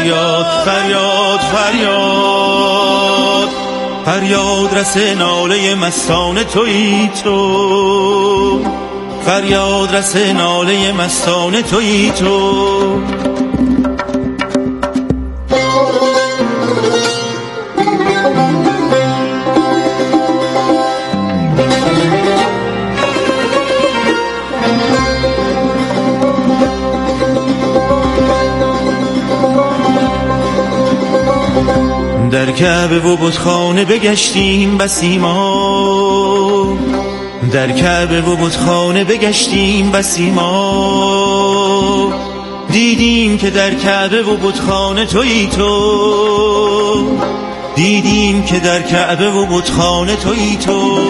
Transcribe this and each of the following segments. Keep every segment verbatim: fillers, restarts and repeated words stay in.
فریاد فریاد فریاد فریاد رس ناله مستان تویی تو، فریاد رس ناله مستان تویی تو. در کعبه و بتخانه بگشتیم بسی ما، در کعبه و بتخانه بگشتیم بسی ما، دیدیم که در کعبه و بتخانه تویی تو، دیدیم که در کعبه و بتخانه تویی تو.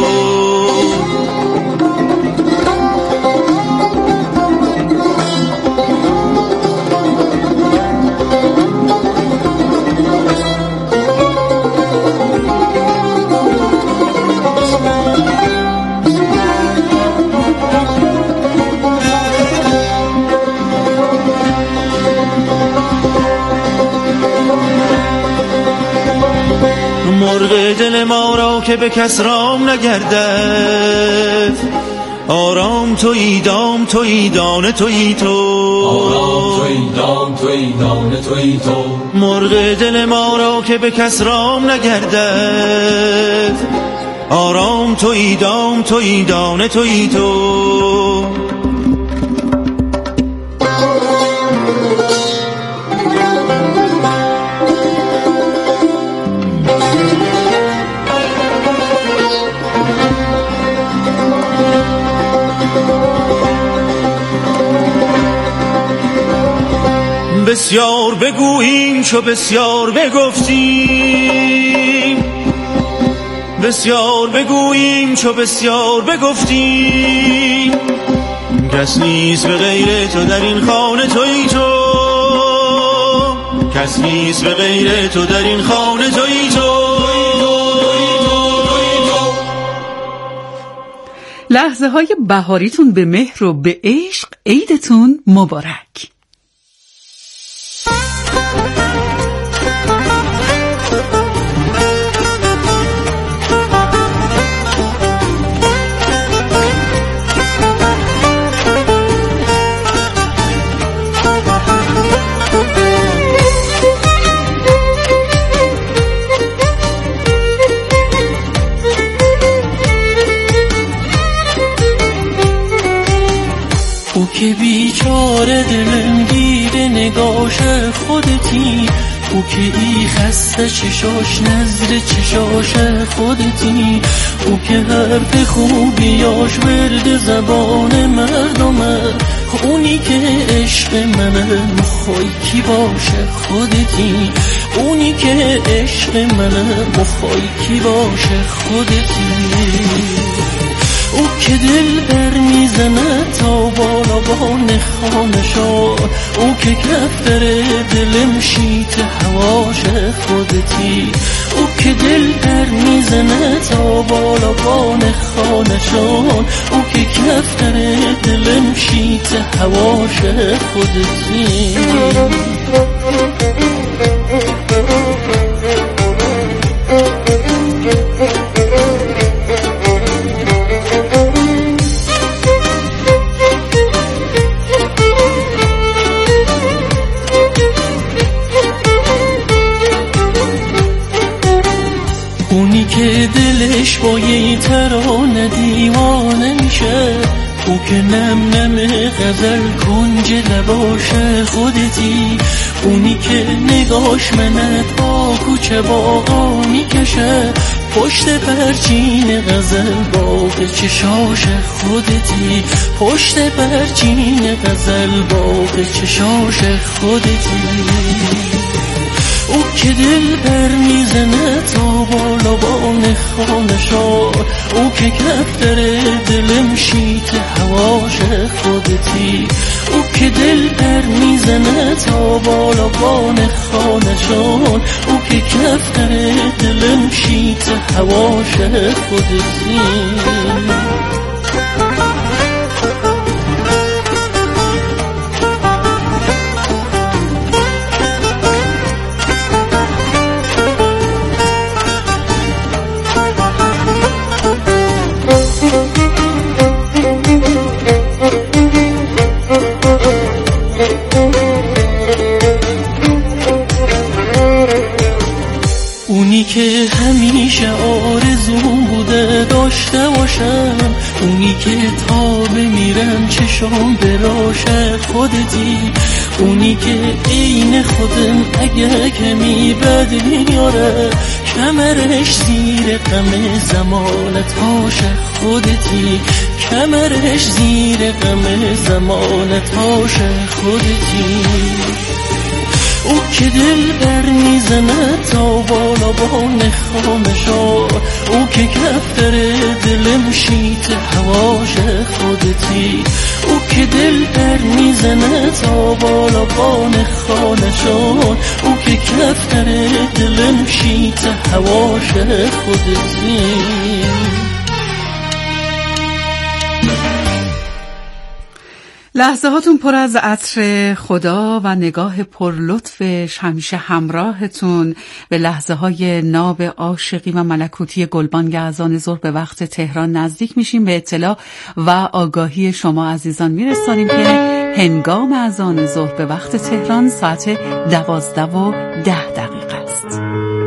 مرغ دل ما را که به کس رام نگردد، آرام تویی دام تویی دانه تویی تو، آرام تویی دام تویی دانه تویی تو. مرغ دل ما را که به کس رام نگردد، آرام تویی دام تویی دانه تویی تو. بسیار بگوییم چو بسیار بگفتیم، بسیار بگوییم چو بسیار بگفتیم، کس نیست به غیر تو در این خانه تویی تو، کس نیست به غیر تو در این خانه تویی تو. لحظه های بهاریتون به مهر و به عشق، عیدتون مبارک. او که بیچاره دلم گیره نگاش خودتی، او که ای خسته چشاش نظر چشاش خودتی، او که حرف خوبیاش ورد زبان مردمه، اونی که عشق منه مخوای کی باشه خودتی، اونی که عشق منه مخوای کی باشه خودتی. او که دل بر میزنه تا بالا بان خانشا، او که کفتر دلم شیت هواش خودتی، او که دل بر میزنه تا بالا بان خانشان، او که کفتر دلم شیت هواش خودتی. اونی که دلش با یه ترانه دیوانه میشه، او که نم نم غزل کنج لباش خودتی، اونی که نگاش منت با کوچه باقا میکشه، پشت پرچین غزل باغ چشاش خودتی، پشت پرچین غزل باغ چشاش خودتی. او که دل بر میزنه تا بالا بان خانشا، او که کفتر دلم شیت هواش خودتی، او که دل بر میزنه تا بالا بان خانشان، او که کفتر دلم شیت هواش خودتی. اونی که همیشه آرزوم بوده داشته باشم، اونی که تا بمیرم چشام براش خودتی، اونی که عین خودم اگه کمی بد میاره، کمرش زیر غم زمانتاش خودتی، کمرش زیر غم زمانتاش خودتی. او که دل بر میزنه تا بالا با نخامشا، او که کفتر دلم شیت هواش خودتی، او که دل بر میزنه تا بالا با نخامشا، او که کفتر دلم شیت هواش خودتی. لحظه هاتون پر از عطر خدا و نگاه پر لطفش همیشه همراهتون. به لحظه های ناب عاشقی و ملکوتی گلبانگ اذان ظهر به وقت تهران نزدیک میشیم. به اطلاع و آگاهی شما عزیزان میرسانیم که هنگام اذان ظهر به وقت تهران ساعت دوازده و ده دقیقه است.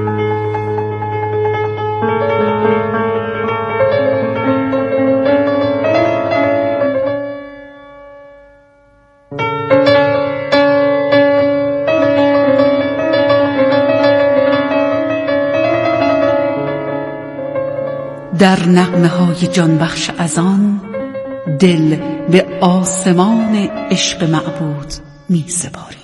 در نغمه های جان بخش اذان دل به آسمان عشق معبود می سپاری.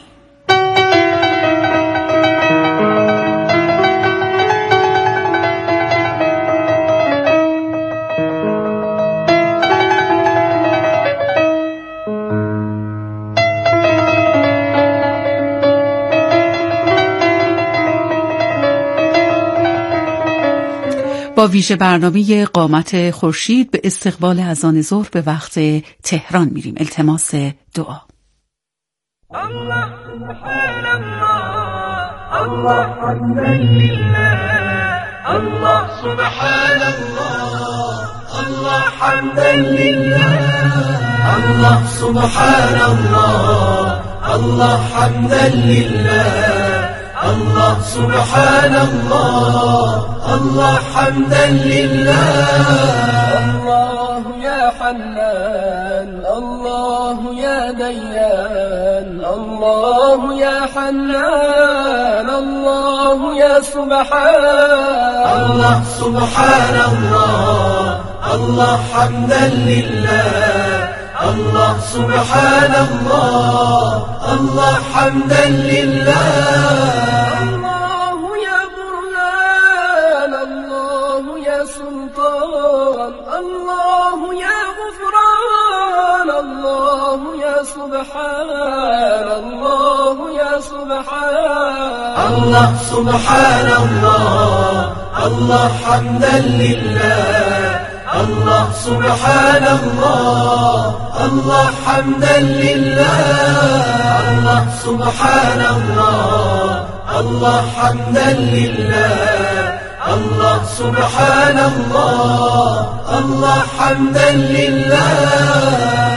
با ویژه برنامه قامت خورشید به استقبال اذان ظهر به وقت تهران میریم. التماس دعا. الله سبحان الله، الله حمدا لله، الله سبحان الله، الله حمدا لله، الله سبحان الله، الله حمدا لله، الله سبحان الله، الله حمدا لله. الله يا حنان، الله يا ديان، الله يا حنان، الله يا سبحان. الله سبحان الله، الله حمدا لله، الله سبحان الله، الله حمدا لله. الله يا برهان، الله يا سلطان، الله يا غفران، الله يا سبحان، الله يا سبحان. الله سبحان الله، الله حمدا لله، الله سبحان الله، الله حمدا لله. الله سبحان الله، الله حمدا لله، الله سبحان الله، الله حمدا لله.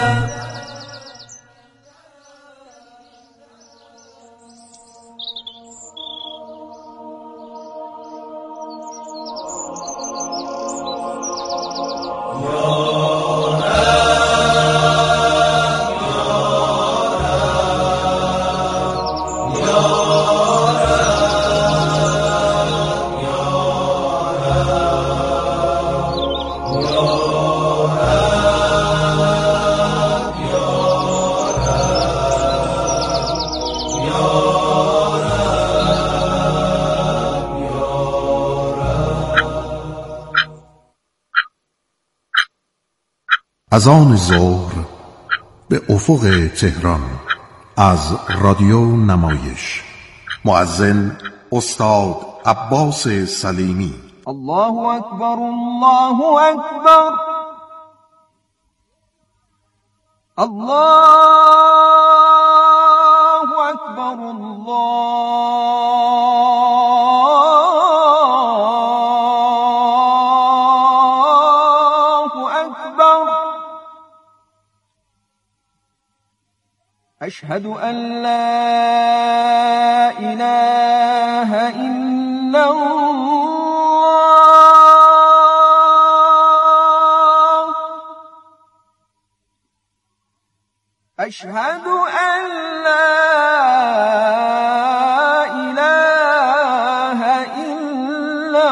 اذان ظهر به افق تهران از رادیو نمایش. مؤذن استاد عباس سلیمی. الله اکبر، الله اکبر، الله اکبر، الله اکبر. اشهد ان لا اله الا الله. أشهد أن لا إله إلا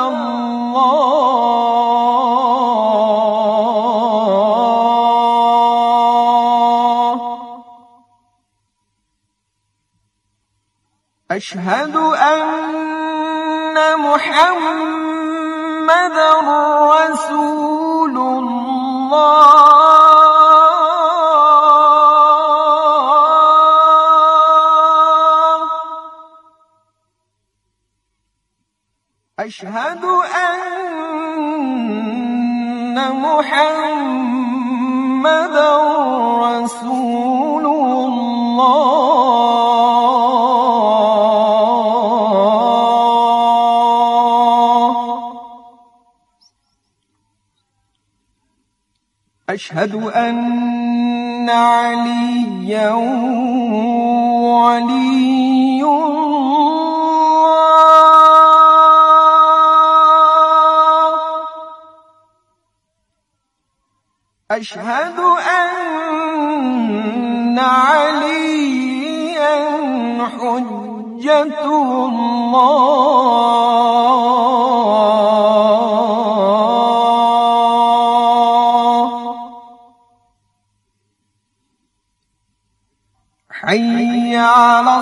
الله. أشهد أن محمدًا رسول الله. أشهد أن محمدًا رسول الله. أشهد أن عليًّا ولي أشهد أن عليا حجة الله. حي على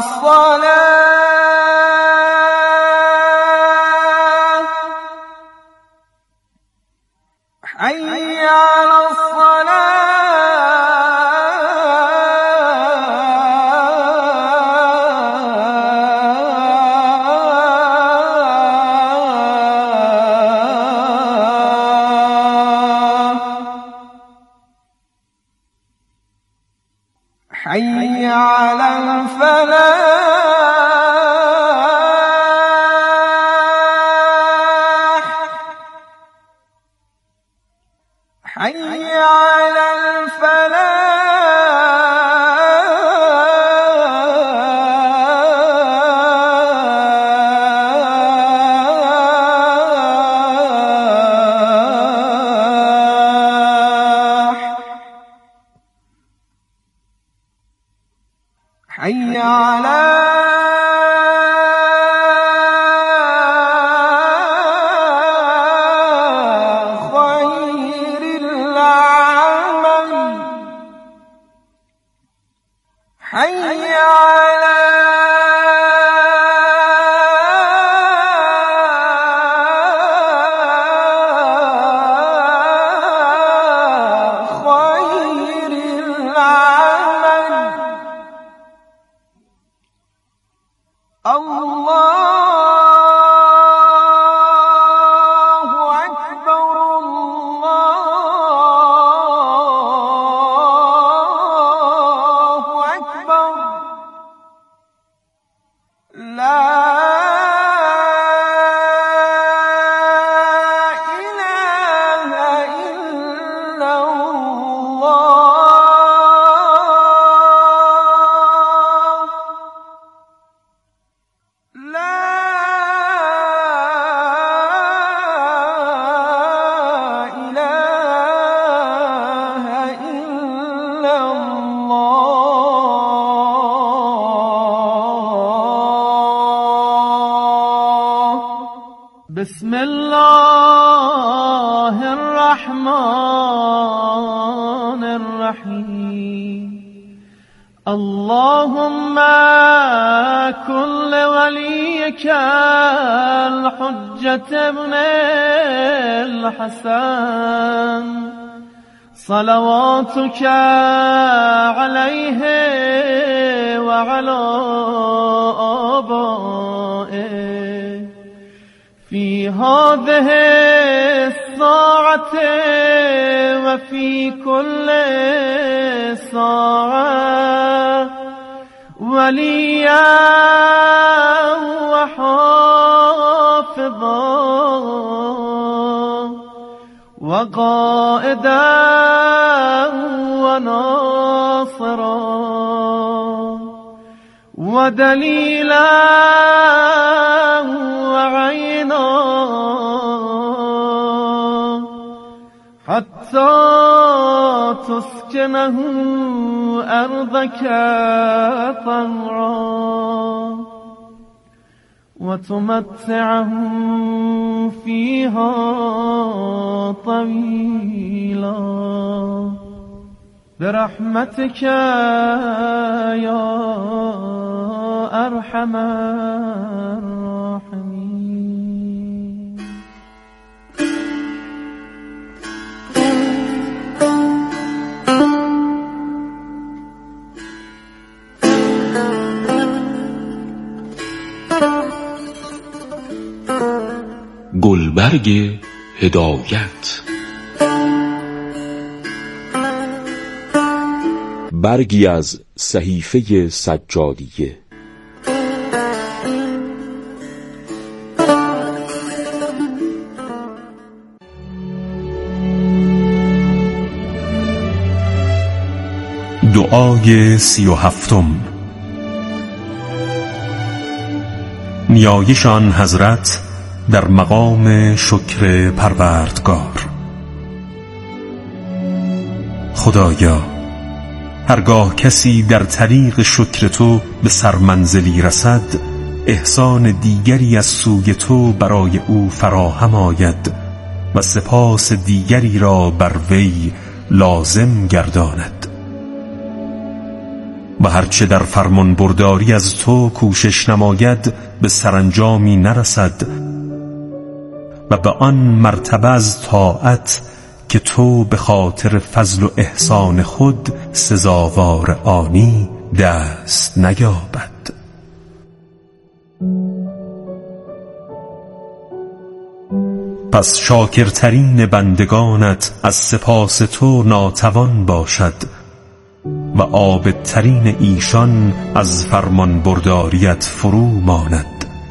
الصلاة. حي على حي على الفلاح. حي على حي على خير العمل. حي على خير العمل. الله أكبر الله أكبر. لا إله إلا الله. لا إله إلا الله. بسم الله الرحمن الرحيم. اللهم كن لوليك الحجة ابن الحسن صلواتك عليه وعلى آبائه في هذه الساعة وفي كل ساعة وليا وحافظا وقائدا وناصرا ودليلا وعينا حتى تسكن لنسكنه أرضك طهرا وتمتعهم فيها طويلا برحمتك يا أرحم الراحمين. گلبرگ هدایت، برگی از صحیفه سجادیه. دعای سی و هفتم. نیایشان حضرت در مقام شکر پروردگار. خدایا، هرگاه کسی در طریق شکر تو به سرمنزلی رسد، احسان دیگری از سوی تو برای او فراهم آید و سپاس دیگری را بر وی لازم گرداند. و هرچه در فرمان برداری از تو کوشش نماید به سرانجامی نرسد و به آن مرتبه از طاعت که تو به خاطر فضل و احسان خود سزاوار آنی دست نیابد. پس شاکرترین بندگانت از سپاس تو ناتوان باشد و عابدترین ایشان از فرمان برداریت فرو ماند.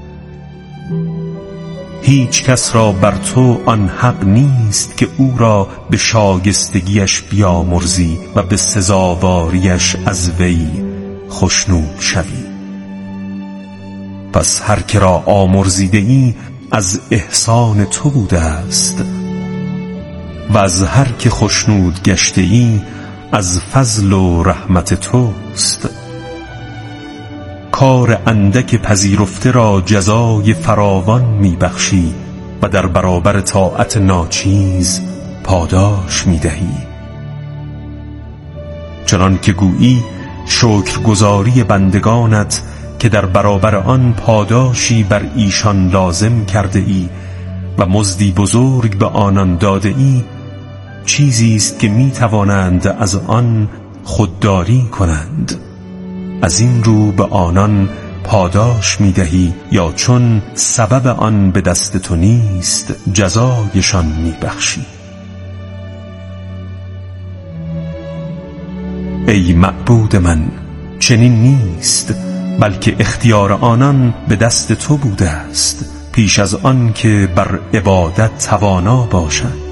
هیچ کس را بر تو آن حق نیست که او را به شایستگیش بیامرزی و به سزاواریش از وی خشنود شوی. پس هر که را آمرزیده ای از احسان تو بوده است و از هر که خشنود گشته ای از فضل و رحمت توست. کار اندک پذیرفته را جزای فراوان می بخشی و در برابر طاعت ناچیز پاداش می دهی. چنان که گویی شکرگزاری بندگانت که در برابر آن پاداشی بر ایشان لازم کرده ای و مزدی بزرگ به آنان داده ای، چیزی است که می توانند از آن خودداری کنند. از این رو به آنان پاداش می دهی یا چون سبب آن به دست تو نیست جزایشان می بخشی. ای معبود من، چنین نیست، بلکه اختیار آنان به دست تو بوده است پیش از آن که بر عبادت توانا باشند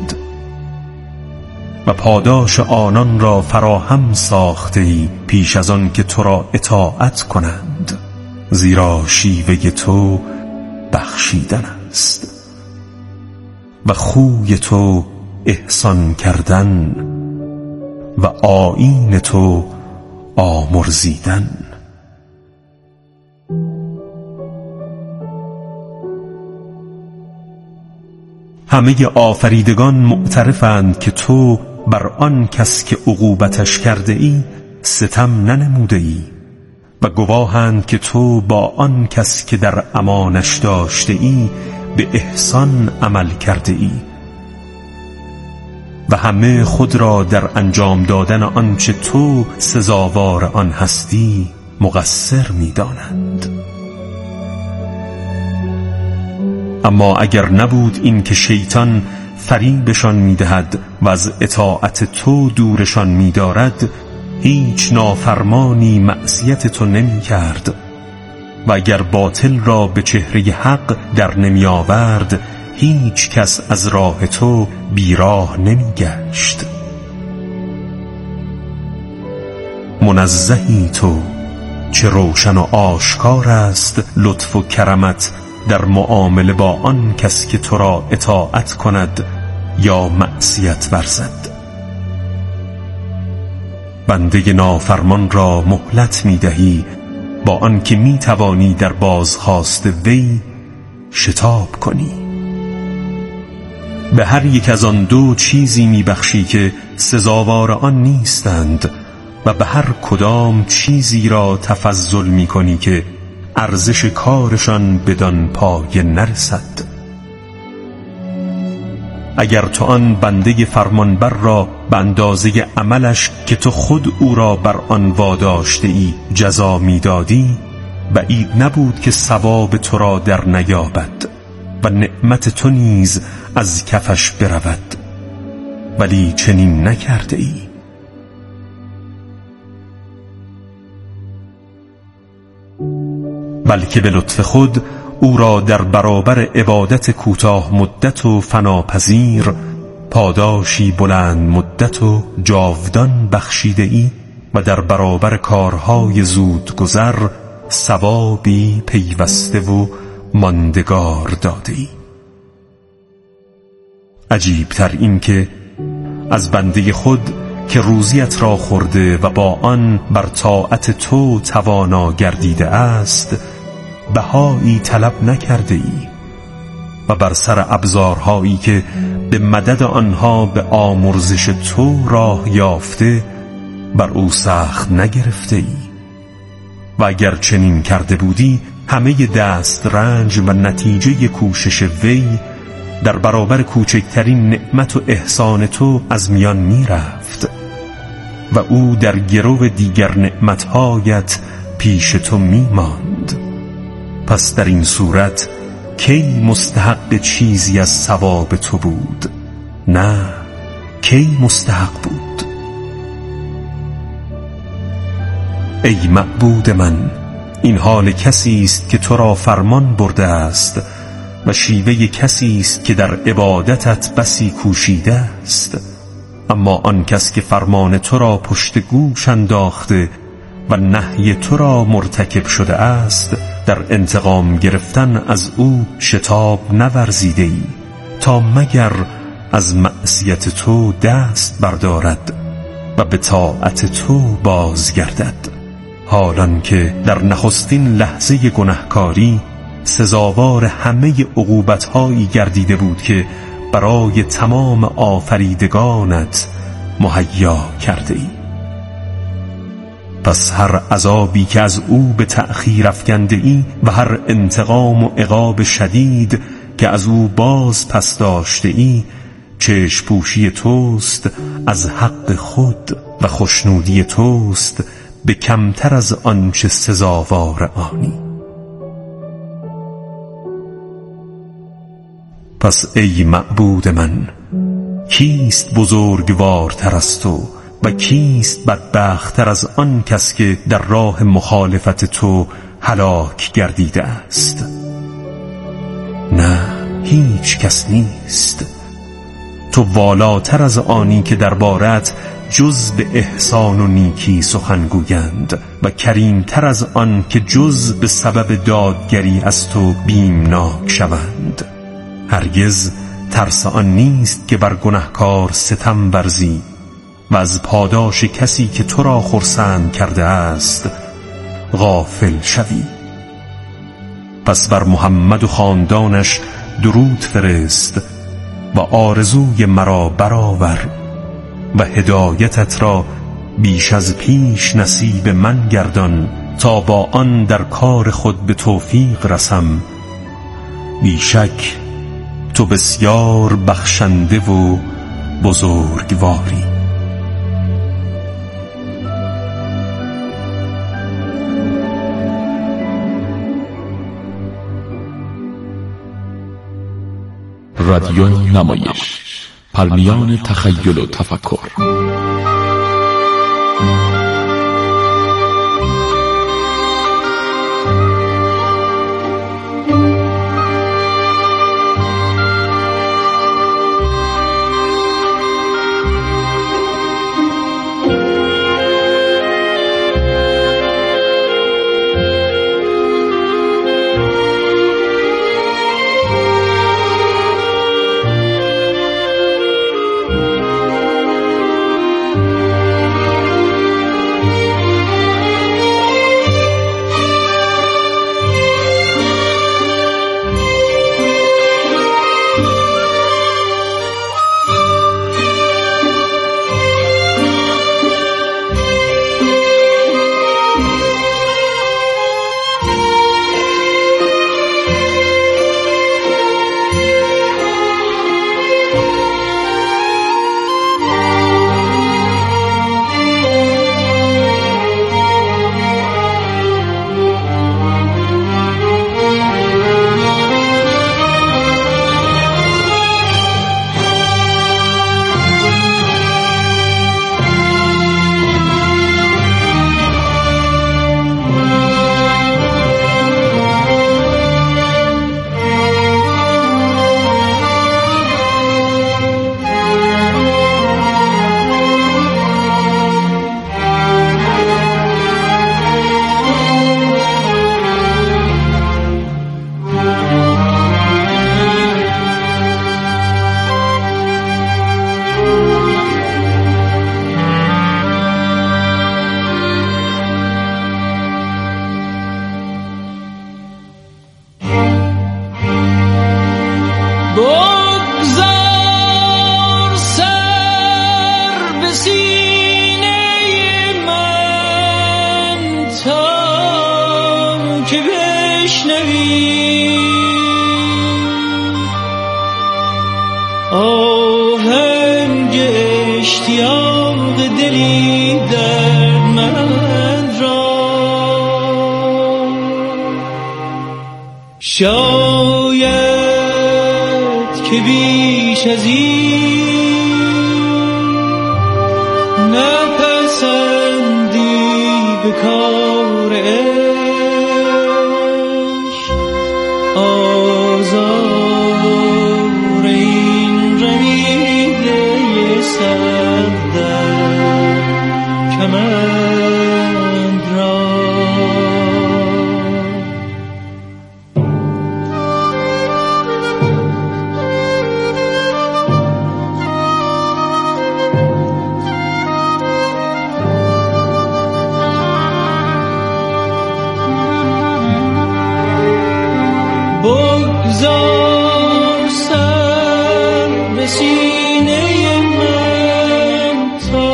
و پاداش آنان را فراهم ساخته ای پیش از آن که تو را اطاعت کنند، زیرا شیوه تو بخشیدن است و خوی تو احسان کردن و آیین تو آمرزیدن. همه آفریدگان معترفند که تو بر آن کس که عقوبتش کرده ای ستم ننموده ای و گواهند که تو با آن کس که در امانش داشته ای به احسان عمل کرده ای و همه خود را در انجام دادن آنچه تو سزاوار آن هستی مقصر می دانند. اما اگر نبود این که شیطان فریبشان می‌دهد و از اطاعت تو دورشان می‌دارد، هیچ نافرمانی معصیت تو نمی‌کرد و اگر باطل را به چهره حق در نمی‌آورد، هیچ کس از راه تو بیراه نمی‌گشت. منزهی تو، چه روشن و آشکار است لطف و کرمت در معامله با آن کس که تو را اطاعت کند یا معصیت ورزد. بنده نافرمان را مهلت می دهی با آنکه می توانی در بازخواست وی شتاب کنی. به هر یک از آن دو چیزی می بخشی که سزاوار آن نیستند و به هر کدام چیزی را تفضل می کنی که ارزش کارشان بدان پایه نرسد. اگر تو آن بنده فرمانبر را به اندازه عملش که تو خود او را بر آن واداشته ای جزا می دادی، بعید نبود که ثواب تو را در نیابد و نعمت تو نیز از کفش برود، ولی چنین نکرده ای. بلکه به لطف خود او را در برابر عبادت کوتاه مدت و فناپذیر پاداشی بلند مدت و جاودان بخشیده ای و در برابر کارهای زود گذر ثوابی پیوسته و ماندگار داده ای. عجیبتر این که از بنده خود که روزیت را خورده و با آن بر طاعت تو توانا گردیده است بهایی طلب نکرده ای و بر سر ابزارهایی که به مدد آنها به آمرزش تو راه یافته بر او سخت نگرفته ای. و اگر چنین کرده بودی همه دست رنج و نتیجه کوشش وی در برابر کوچکترین نعمت و احسان تو از میان می رفت و او در گرو دیگر نعمتهایت پیش تو می ماند. پس در این صورت کی مستحق چیزی از ثواب تو بود؟ نه، کی مستحق بود؟ ای معبود من، این حال کسی است که تو را فرمان برده است و شیوه کسی است که در عبادتت بسی کوشیده است، اما آن کس که فرمان تو را پشت گوش انداخته و نهی تو را مرتکب شده است در انتقام گرفتن از او شتاب نورزیده ای تا مگر از معصیت تو دست بردارد و به طاعت تو بازگردد، حالان که در نخستین لحظه گناهکاری سزاوار همه عقوبت‌هایی گردیده بود که برای تمام آفریدگانت مهیا کرده ای. پس هر عذابی که از او به تأخیر افکنده ای و هر انتقام و عقاب شدید که از او باز پس داشته ای چشم پوشی توست از حق خود و خوشنودی توست به کمتر از آنچه سزاوار آنی. پس ای معبود من، کیست بزرگوارتر از تو و کیست بدبخت‌تر از آن کس که در راه مخالفت تو هلاک گردیده است؟ نه، هیچ کس نیست. تو والاتر از آنی که دربارت جز به احسان و نیکی سخن گویند و کریمتر از آن که جز به سبب دادگری از تو بیمناک شوند. هرگز ترس آن نیست که بر گناهکار ستم ورزی و از پاداش کسی که تو را خرسند کرده است غافل شوی. پس بر محمد و خاندانش درود فرست و آرزوی مرا برآور و هدایتت را بیش از پیش نصیب من گردان تا با آن در کار خود به توفیق رسم. بیشک تو بسیار بخشنده و بزرگواری. رادیو نمایش، پرمیان تخیل و تفکر. اشتیاق دلی دردمند را. شاید که بیش از این نپسندی به کار عشق، آزار این رمیده سر در کمند را. بگذار سر به سینه من تا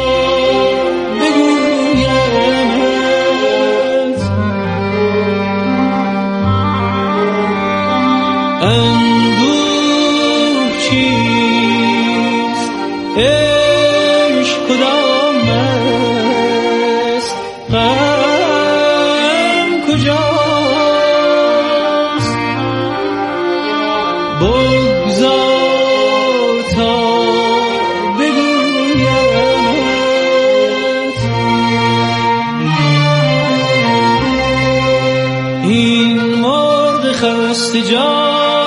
بگویمت اندوه چیست، عشق کدام است، غم کجاست. بگذار تا بگویمت این مرغ خسته جان